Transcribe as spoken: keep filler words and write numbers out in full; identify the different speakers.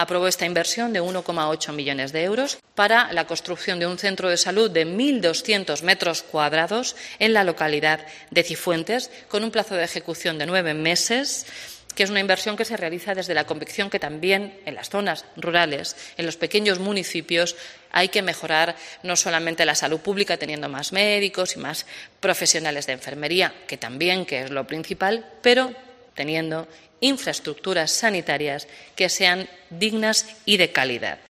Speaker 1: aprobó esta inversión de uno coma ocho millones de euros para la construcción de un centro de salud de mil doscientos metros cuadrados en la localidad de Cifuentes, con un plazo de ejecución de nueve meses, que es una inversión que se realiza desde la convicción que también en las zonas rurales, en los pequeños municipios, hay que mejorar no solamente la salud pública teniendo más médicos y más profesionales de enfermería, que también, que es lo principal, pero teniendo infraestructuras sanitarias que sean dignas y de calidad.